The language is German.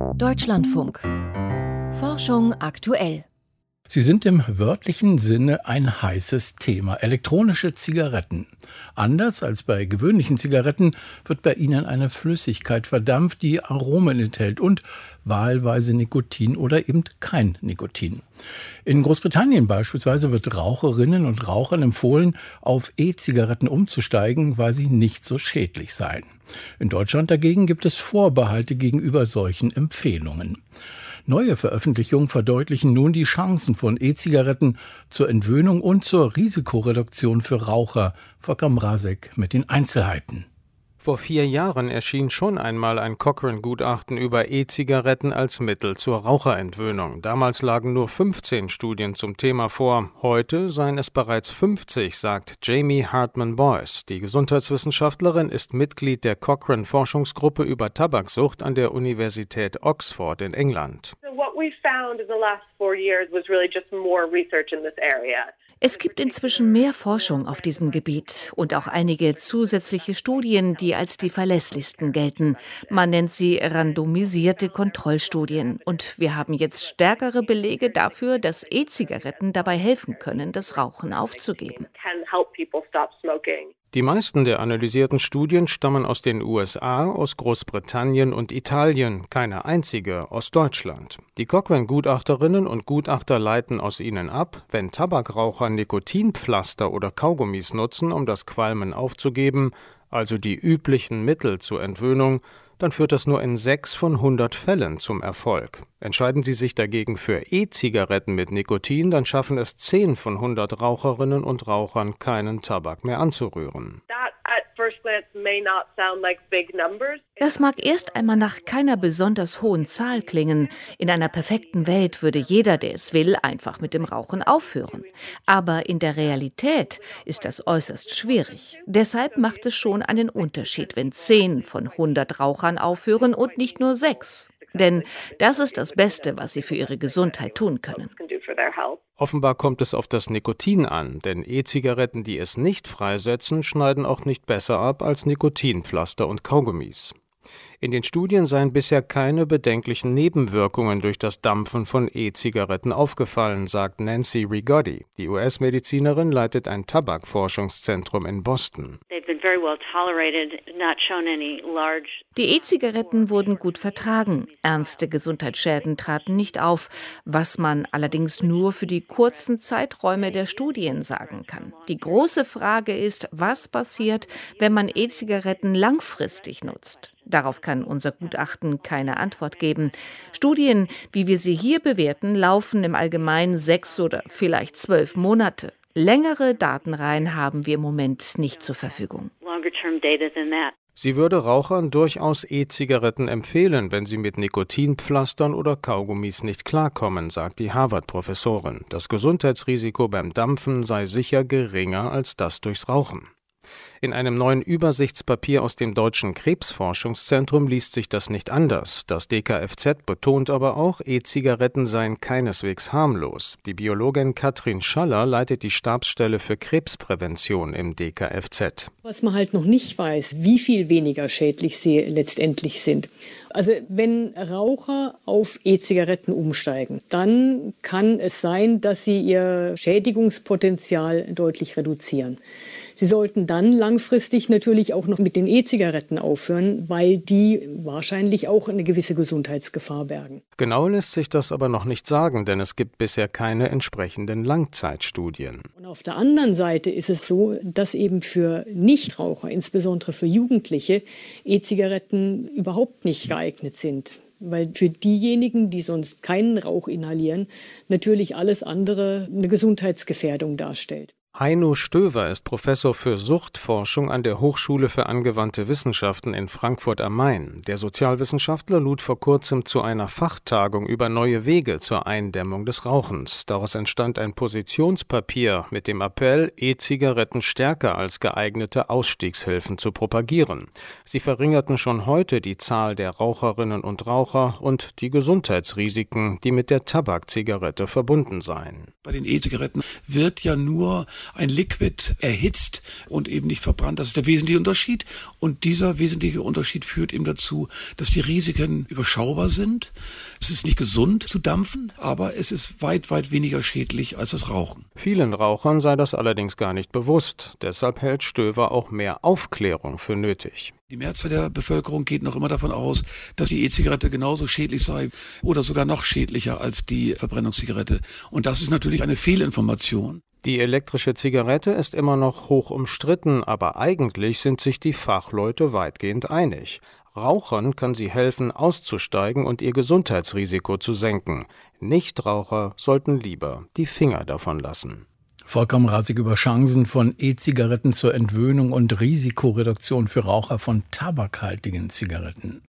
Deutschlandfunk. Forschung aktuell. Sie sind im wörtlichen Sinne ein heißes Thema. Elektronische Zigaretten. Anders als bei gewöhnlichen Zigaretten wird bei ihnen eine Flüssigkeit verdampft, die Aromen enthält und wahlweise Nikotin oder eben kein Nikotin. In Großbritannien beispielsweise wird Raucherinnen und Rauchern empfohlen, auf E-Zigaretten umzusteigen, weil sie nicht so schädlich seien. In Deutschland dagegen gibt es Vorbehalte gegenüber solchen Empfehlungen. Neue Veröffentlichungen verdeutlichen nun die Chancen von E-Zigaretten zur Entwöhnung und zur Risikoreduktion für Raucher. Volker Mrazek mit den Einzelheiten. Vor 4 Jahren erschien schon einmal ein Cochrane-Gutachten über E-Zigaretten als Mittel zur Raucherentwöhnung. Damals lagen nur 15 Studien zum Thema vor. Heute seien es bereits 50, sagt Jamie Hartman-Boyce. Die Gesundheitswissenschaftlerin ist Mitglied der Cochrane-Forschungsgruppe über Tabaksucht an der Universität Oxford in England. Es gibt inzwischen mehr Forschung auf diesem Gebiet und auch einige zusätzliche Studien, die als die verlässlichsten gelten. Man nennt sie randomisierte Kontrollstudien. Und wir haben jetzt stärkere Belege dafür, dass E-Zigaretten dabei helfen können, das Rauchen aufzugeben. Die meisten der analysierten Studien stammen aus den USA, aus Großbritannien und Italien, keine einzige aus Deutschland. Die Cochrane-Gutachterinnen und Gutachter leiten aus ihnen ab, wenn Tabakraucher Nikotinpflaster oder Kaugummis nutzen, um das Qualmen aufzugeben, also die üblichen Mittel zur Entwöhnung, dann führt das nur in 6 von 100 Fällen zum Erfolg. Entscheiden Sie sich dagegen für E-Zigaretten mit Nikotin, dann schaffen es 10 von 100 Raucherinnen und Rauchern, keinen Tabak mehr anzurühren. Das mag erst einmal nach keiner besonders hohen Zahl klingen. In einer perfekten Welt würde jeder, der es will, einfach mit dem Rauchen aufhören. Aber in der Realität ist das äußerst schwierig. Deshalb macht es schon einen Unterschied, wenn 10 von 100 Rauchern aufhören und nicht nur 6. Denn das ist das Beste, was sie für ihre Gesundheit tun können. Offenbar kommt es auf das Nikotin an, denn E-Zigaretten, die es nicht freisetzen, schneiden auch nicht besser ab als Nikotinpflaster und Kaugummis. In den Studien seien bisher keine bedenklichen Nebenwirkungen durch das Dampfen von E-Zigaretten aufgefallen, sagt Nancy Rigotti. Die US-Medizinerin leitet ein Tabakforschungszentrum in Boston. Die E-Zigaretten wurden gut vertragen. Ernste Gesundheitsschäden traten nicht auf, was man allerdings nur für die kurzen Zeiträume der Studien sagen kann. Die große Frage ist, was passiert, wenn man E-Zigaretten langfristig nutzt? Darauf kann unser Gutachten keine Antwort geben. Studien, wie wir sie hier bewerten, laufen im Allgemeinen 6 oder vielleicht 12 Monate. Längere Datenreihen haben wir im Moment nicht zur Verfügung. Sie würde Rauchern durchaus E-Zigaretten empfehlen, wenn sie mit Nikotinpflastern oder Kaugummis nicht klarkommen, sagt die Harvard-Professorin. Das Gesundheitsrisiko beim Dampfen sei sicher geringer als das durchs Rauchen. In einem neuen Übersichtspapier aus dem Deutschen Krebsforschungszentrum liest sich das nicht anders. Das DKFZ betont aber auch, E-Zigaretten seien keineswegs harmlos. Die Biologin Katrin Schaller leitet die Stabsstelle für Krebsprävention im DKFZ. Was man halt noch nicht weiß, wie viel weniger schädlich sie letztendlich sind. Also wenn Raucher auf E-Zigaretten umsteigen, dann kann es sein, dass sie ihr Schädigungspotenzial deutlich reduzieren. Sie sollten dann langfristig natürlich auch noch mit den E-Zigaretten aufhören, weil die wahrscheinlich auch eine gewisse Gesundheitsgefahr bergen. Genau lässt sich das aber noch nicht sagen, denn es gibt bisher keine entsprechenden Langzeitstudien. Und auf der anderen Seite ist es so, dass eben für Nichtraucher, insbesondere für Jugendliche, E-Zigaretten überhaupt nicht geeignet sind. Weil für diejenigen, die sonst keinen Rauch inhalieren, natürlich alles andere eine Gesundheitsgefährdung darstellt. Heino Stöver ist Professor für Suchtforschung an der Hochschule für angewandte Wissenschaften in Frankfurt am Main. Der Sozialwissenschaftler lud vor kurzem zu einer Fachtagung über neue Wege zur Eindämmung des Rauchens. Daraus entstand ein Positionspapier mit dem Appell, E-Zigaretten stärker als geeignete Ausstiegshilfen zu propagieren. Sie verringerten schon heute die Zahl der Raucherinnen und Raucher und die Gesundheitsrisiken, die mit der Tabakzigarette verbunden seien. Bei den E-Zigaretten wird ja nur ein Liquid erhitzt und eben nicht verbrannt. Das ist der wesentliche Unterschied. Und dieser wesentliche Unterschied führt eben dazu, dass die Risiken überschaubar sind. Es ist nicht gesund zu dampfen, aber es ist weit, weit weniger schädlich als das Rauchen. Vielen Rauchern sei das allerdings gar nicht bewusst. Deshalb hält Stöver auch mehr Aufklärung für nötig. Die Mehrzahl der Bevölkerung geht noch immer davon aus, dass die E-Zigarette genauso schädlich sei oder sogar noch schädlicher als die Verbrennungszigarette. Und das ist natürlich eine Fehlinformation. Die elektrische Zigarette ist immer noch hoch umstritten, aber eigentlich sind sich die Fachleute weitgehend einig. Rauchern kann sie helfen, auszusteigen und ihr Gesundheitsrisiko zu senken. Nichtraucher sollten lieber die Finger davon lassen. Volker Mrazek über Chancen von E-Zigaretten zur Entwöhnung und Risikoreduktion für Raucher von tabakhaltigen Zigaretten.